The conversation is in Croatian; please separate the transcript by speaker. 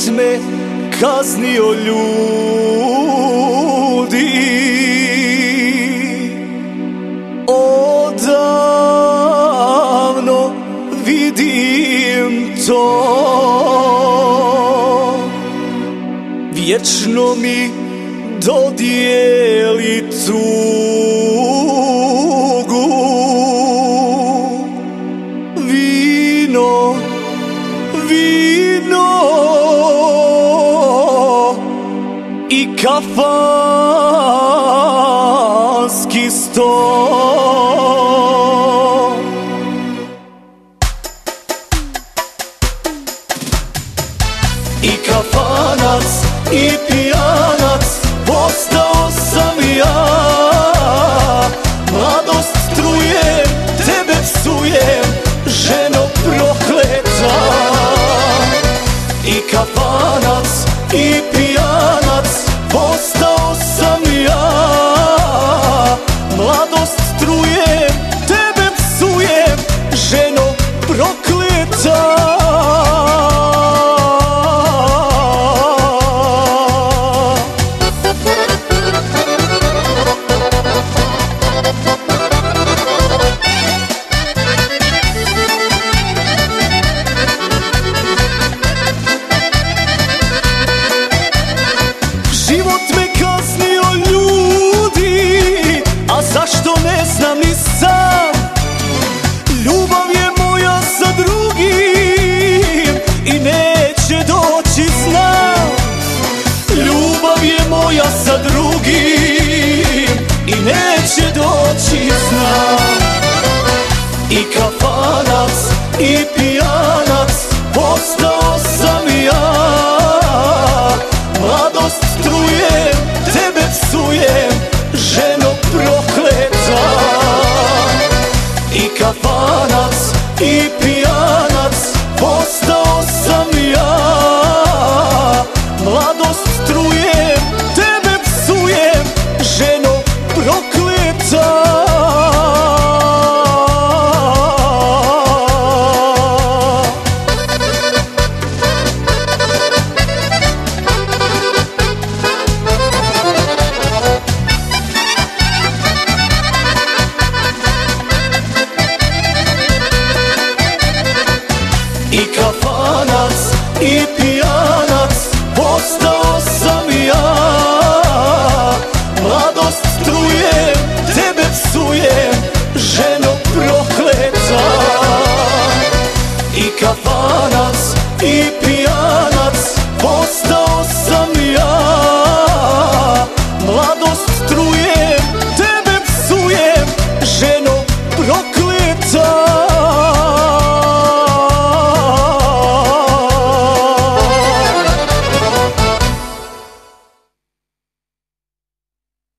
Speaker 1: me kaznio ljudi. Odavno vidim to, vječno mi dodijeli tugu. Vino, vino i kafanski sto. I kafanac i pijanac postao sam ja. Mladost trujem, tebe psujem, ženo prokleta. I kafanac i pijanac postao sam ja. Mladost trujem, tebe psujem, ženo prokleta. Život me kaznio ljudi, a zašto ne znam ni sam. Ljubav je moja sa drugim i neće doći, znam. Ljubav je moja sa drugim i neće doći, znam. I kafanac i pijanac postao sam ja. Mladost trujem, tebe psujem, ženo prokleta. I kafanac i pijanac postao sam ja. Mladost trujem, tebe psujem, ženo prokleta. I kafanac i pijanac postao sam ja. Mladost trujem, tebe psujem, ženo prokleta. I kafanac i pijanac postao sam ja. Mladost trujem, tebe psujem, ženo prokleta.